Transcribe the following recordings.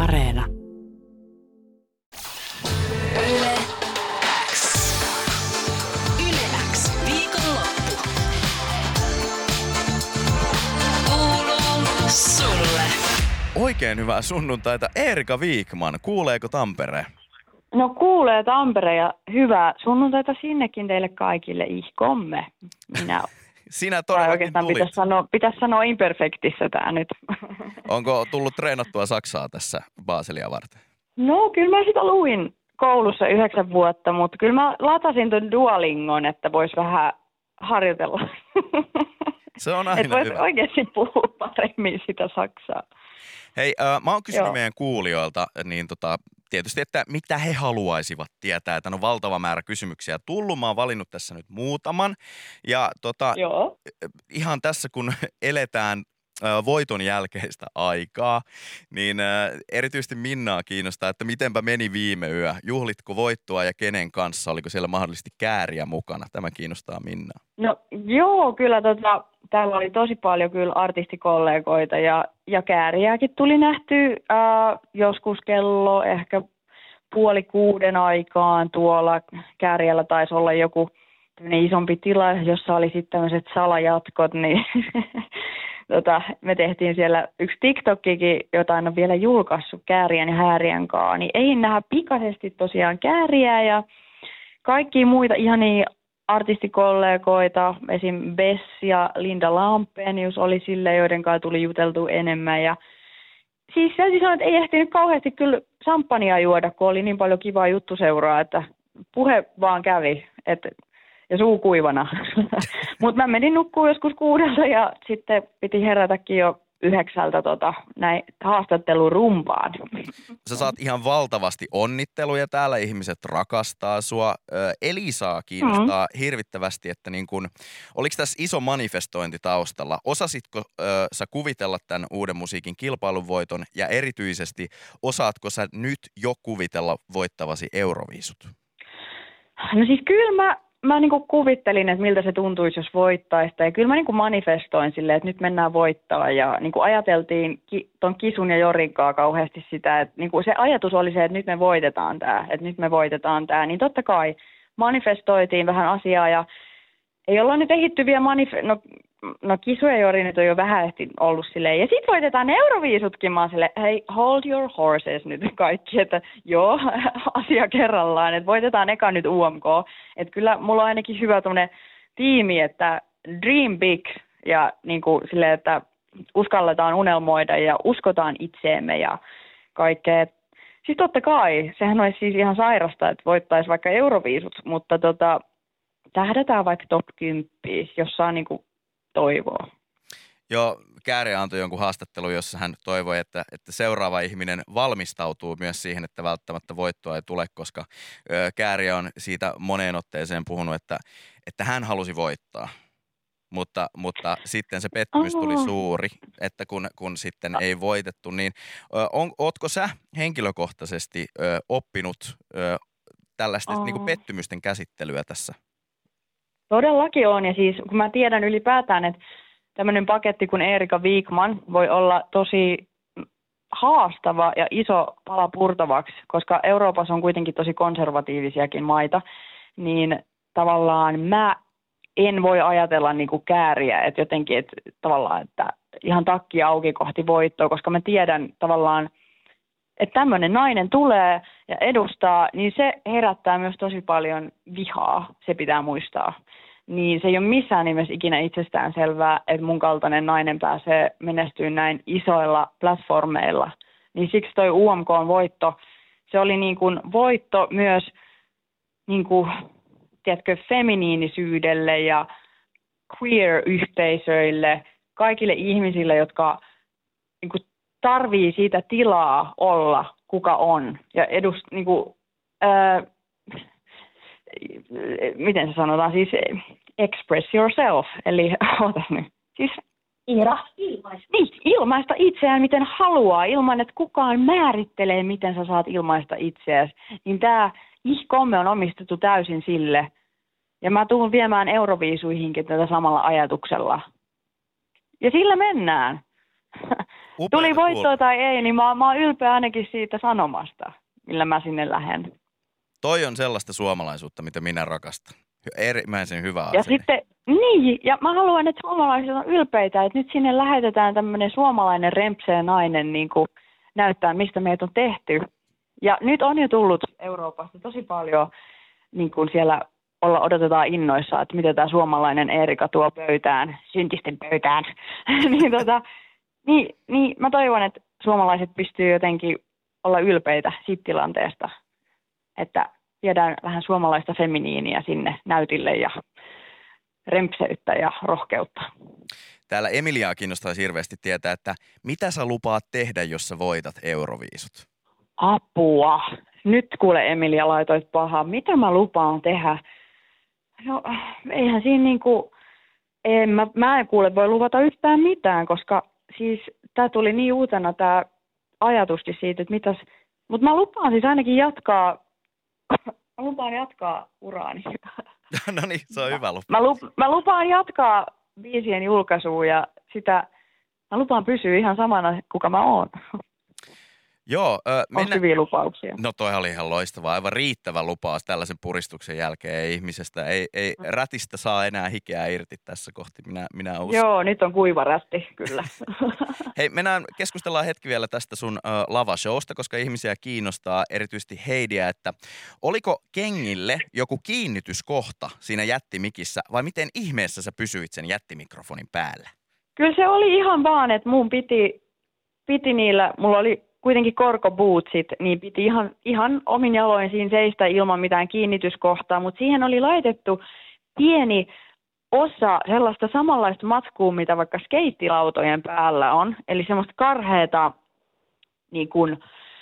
Areena. Yle X. Yle X viikonloppu. Kuuluu sulle. Oikein hyvää sunnuntaita, Eerika Wikman. Kuuleeko Tampere? No kuulee Tampere ja hyvää sunnuntaita sinnekin teille kaikille ihkomme. Minä Sinä todellakin oikeastaan tulit. pitäisi sanoa imperfektissä tämä nyt. Onko tullut treenattua Saksaa tässä Baselia varten? No kyllä mä sitä luin koulussa 9 vuotta, mutta kyllä mä latasin tuon Duolingon, että voisi vähän harjoitella. Se on aina että voisi hyvä. oikeasti puhua paremmin sitä saksaa. Hei, mä oon kysynyt Joo. meidän kuulijoilta, niin tietysti, että mitä he haluaisivat tietää. Tän on valtava määrä kysymyksiä tullut. Mä oon valinnut tässä nyt muutaman. Ja Joo. ihan tässä, kun eletään voiton jälkeistä aikaa, niin erityisesti Minnaa kiinnostaa, että mitenpä meni viime yö. Juhlitko voittoa ja kenen kanssa? Oliko siellä mahdollisesti kääriä mukana? Tämä kiinnostaa Minnaa. No joo, kyllä täällä oli tosi paljon kyllä artistikollegoita ja kääriääkin tuli nähtyä joskus kello ehkä 5:30 aikaan tuolla. Kääriällä taisi olla joku isompi tila, jossa oli sitten tämmöiset salajatkot, niin me tehtiin siellä yksi TikTokkikin, jota en ole vielä julkaissut Kääriän ja Häärien kanssa, niin ei nähdä pikaisesti tosiaan Kääriää ja kaikkia muita ihania artistikollegoita, esim. Bess ja Linda Lampenius oli sille, joiden kanssa tuli juteltu enemmän. Ja siis täytyy sanoa, että ei ehtinyt kauheasti kyllä samppania juoda, kun oli niin paljon kivaa juttuseuraa, että puhe vaan kävi ja suu kuivana. Mutta mä menin nukkuun joskus 6 ja sitten piti herätäkin jo 9 näin haastattelurumpaan. Sä saat ihan valtavasti onnitteluja täällä, ihmiset rakastaa sua. Elisaa kiinnostaa hirvittävästi, että niin kun, oliko tässä iso manifestointi taustalla? Osasitko sä kuvitella tämän uuden musiikin kilpailuvoiton ja erityisesti osaatko sä nyt jo kuvitella voittavasi Euroviisut? No siis kyllä mä niinku kuvittelin, että miltä se tuntuisi, jos voittaisi. Ja kyllä mä niinku manifestoin silleen, että nyt mennään voittaa. Ja niinku ajateltiin ton Kisun ja Jorinkaan kauheasti sitä, että niinku se ajatus oli se, että nyt me voitetaan tämä. Niin totta kai manifestoitiin vähän asiaa ja ei olla nyt ehditty vielä No Kisu ja Jori nyt on jo vähän ollut silleen. Ja sit voitetaan Euroviisutkin. Mä oon silleen, hei, hold your horses nyt kaikki. Että joo, asia kerrallaan. Että voitetaan eka nyt UMK. Että kyllä mulla on ainakin hyvä tommonen tiimi, että dream big. Ja niin kuin silleen, että uskalletaan unelmoida ja uskotaan itseemme ja kaikkea. Siis totta kai, sehän olisi siis ihan sairasta, että voittaisi vaikka Euroviisut. Mutta tähdätään vaikka top 10, jos saa niinku toivoa. Joo, Kääriä antoi jonkun haastattelun, jossa hän toivoi, että seuraava ihminen valmistautuu myös siihen, että välttämättä voittoa ei tule, koska Kääriä on siitä moneen otteeseen puhunut, että hän halusi voittaa. Mutta sitten se pettymys tuli suuri, että kun sitten ei voitettu, niin ootko sä henkilökohtaisesti oppinut tällaista niin kuin pettymysten käsittelyä tässä? Todellakin on, ja siis kun mä tiedän ylipäätään, että tämmöinen paketti kuin Eerika Wikman voi olla tosi haastava ja iso pala purtavaksi, koska Euroopassa on kuitenkin tosi konservatiivisiakin maita, niin tavallaan mä en voi ajatella niin kuin Kääriä, että jotenkin, että tavallaan, että ihan takki auki kohti voittoa, koska mä tiedän tavallaan, että tämmöinen nainen tulee ja edustaa, niin se herättää myös tosi paljon vihaa, se pitää muistaa. Niin se ei ole missään nimessä ikinä itsestään selvää, että mun kaltainen nainen pääsee menestyyn näin isoilla platformeilla. Niin siksi toi UMK:n voitto, se oli niin kuin voitto myös niin kuin, tiedätkö, feminiinisyydelle ja queer-yhteisöille, kaikille ihmisille, jotka niin kuin tarvii siitä tilaa olla, kuka on. Ja miten se sanotaan, siis express yourself, eli ootas nyt. Siis ilmaista itseään miten haluaa, ilman että kukaan määrittelee, miten sä saat ilmaista itseäsi. Niin tää ihkomme on omistettu täysin sille. Ja mä tuun viemään Euroviisuihinkin tätä samalla ajatuksella. Ja sillä mennään. Tuli voittoa kuulla. tai ei, niin mä oon ylpeä ainakin siitä sanomasta, millä mä sinne lähden. Toi on sellaista suomalaisuutta, mitä minä rakastan. Äärimmäisen hyvä asia. Ja sitten, niin, ja mä haluan, että suomalaiset on ylpeitä, että nyt sinne lähetetään tämmöinen suomalainen rempsee nainen niin kuin näyttää, mistä meitä on tehty. Ja nyt on jo tullut Euroopasta tosi paljon, niin kuin siellä odotetaan innoissaan, että mitä tämä suomalainen Eerika tuo pöytään, syntisten pöytään. niin mä toivon, että suomalaiset pystyy jotenkin olla ylpeitä siitä tilanteesta, että viedään vähän suomalaista feminiiniä sinne näytille ja rempseyttä ja rohkeutta. Täällä Emiliaa kiinnostaisi hirveästi tietää, että mitä sä lupaat tehdä, jos sä voitat Euroviisut? Apua. Nyt kuule Emilia laitoit pahaa. Mitä mä lupaan tehdä? No eihän siinä niinku, mä en kuule voi luvata yhtään mitään, koska siis tää tuli niin uutena tää ajatuskin siitä, että mitäs. Mutta mä lupaan siis ainakin jatkaa uraani. No niin, se on hyvä lupa. Mä lupaan jatkaa biisien julkaisua ja sitä, mä lupaan pysyä ihan samana, kuka mä oon. Joo, on hyviä lupauksia. No toi oli ihan loistava, aivan riittävä lupaus tällaisen puristuksen jälkeen. Ei ihmisestä, ei rätistä saa enää hikeä irti tässä kohti, minä uskon. Joo, nyt on kuiva rätti, kyllä. Hei, keskustellaan hetki vielä tästä sun lavashowsta, koska ihmisiä kiinnostaa erityisesti Heidiä, että oliko kengille joku kiinnityskohta siinä jättimikissä vai miten ihmeessä sä pysyit sen jättimikrofonin päällä? Kyllä se oli ihan vaan, että mun piti niillä, mulla oli kuitenkin korkobootsit, niin piti ihan omin jaloin siinä seistä ilman mitään kiinnityskohtaa, mutta siihen oli laitettu pieni osa sellaista samanlaista matskua, mitä vaikka skeittilautojen päällä on, eli semmoista karheata, niin kuin,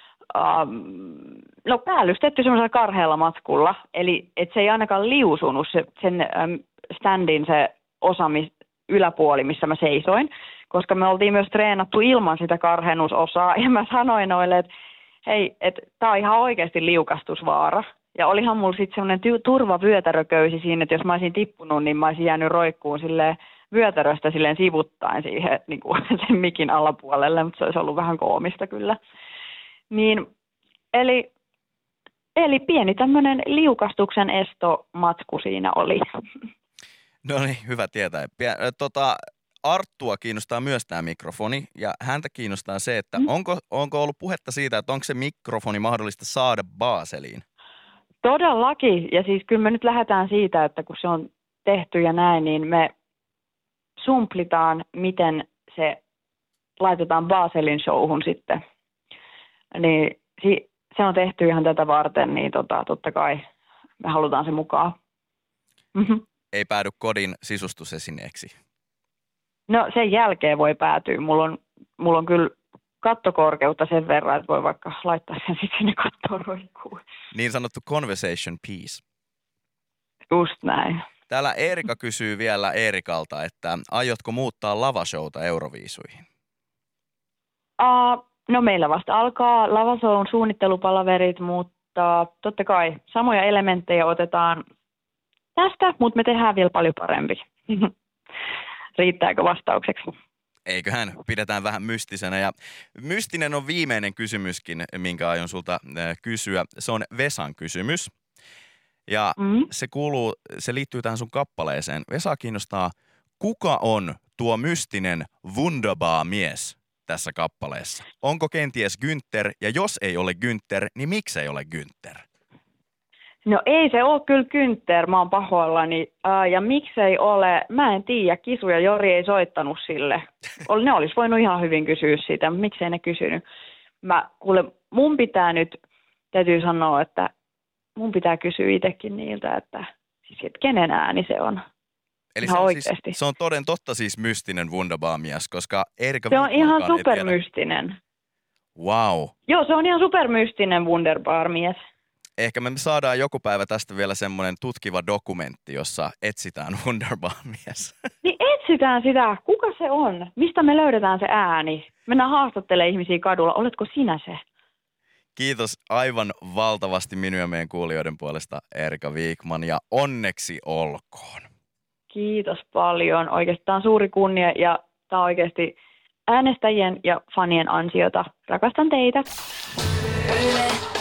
päällystetty semmoisella karhealla matskulla, eli että se ei ainakaan liusunut sen standin se osa yläpuoli, missä mä seisoin, koska me oltiin myös treenattu ilman sitä karhennusosaa, ja mä sanoin noille, että hei, että tää on ihan oikeasti liukastusvaara. Ja olihan mulla sitten semmoinen turvavyötärököysi siinä, että jos mä olisin tippunut, niin mä olisin jäänyt roikkuun silleen vyötäröstä silleen sivuttaen siihen niin kuin sen mikin alapuolelle, mutta se olisi ollut vähän koomista kyllä. Niin, eli pieni tämmöinen liukastuksen estomatku siinä oli. No niin, hyvä tietää. Arttua kiinnostaa myös tämä mikrofoni ja häntä kiinnostaa se, että onko ollut puhetta siitä, että onko se mikrofoni mahdollista saada Baseliin? Todellakin, ja siis kyllä me nyt lähdetään siitä, että kun se on tehty ja näin, niin me sumplitaan, miten se laitetaan Baselin showhun sitten. Niin se on tehty ihan tätä varten, niin totta kai me halutaan se mukaan. Mm-hmm. Ei päädy kodin sisustusesineeksi? No sen jälkeen voi päätyä. Mulla on kyllä kattokorkeutta sen verran, että voi vaikka laittaa sen sitten sinne kattoon roikkuun. Niin sanottu conversation piece. Just näin. Täällä Eerika kysyy vielä Eerikalta, että aiotko muuttaa lavashowta Euroviisuihin? No meillä vasta alkaa lavashown suunnittelupalaverit, mutta totta kai samoja elementtejä otetaan tästä, mutta me tehdään vielä paljon parempi. Riittääkö vastaukseksi? Eiköhän, pidetään vähän mystisenä. Ja mystinen on viimeinen kysymyskin, minkä aion sulta kysyä. Se on Vesan kysymys. Ja se liittyy tähän sun kappaleeseen. Vesa kiinnostaa, kuka on tuo mystinen wunderbar mies tässä kappaleessa? Onko kenties Günther? Ja jos ei ole Günther, niin miksi ei ole Günther? No ei se ole kyllä Günther, mä oon pahoillani. Ja miksei ole, mä en tiedä, Kisu ja Jori ei soittanut sille. Ne olisi voinut ihan hyvin kysyä siitä, mutta miksei ne kysynyt. Mun pitää nyt, täytyy sanoa, että mun pitää kysyä itsekin niiltä, että kenen ääni se on. Eli se on toden totta siis mystinen wunderbar mies, koska Eerika se on ihan supermystinen. Wow. Joo, se on ihan supermystinen wunderbar mies. Ehkä me saadaan joku päivä tästä vielä semmoinen tutkiva dokumentti, jossa etsitään wunderbar-mies. Niin etsitään sitä. Kuka se on? Mistä me löydetään se ääni? Mennään haastattelemaan ihmisiä kadulla. Oletko sinä se? Kiitos aivan valtavasti minun ja meidän kuulijoiden puolesta, Eerika Wikman, ja onneksi olkoon. Kiitos paljon. Oikeastaan suuri kunnia, ja tämä on oikeasti äänestäjien ja fanien ansiota. Rakastan teitä. Yle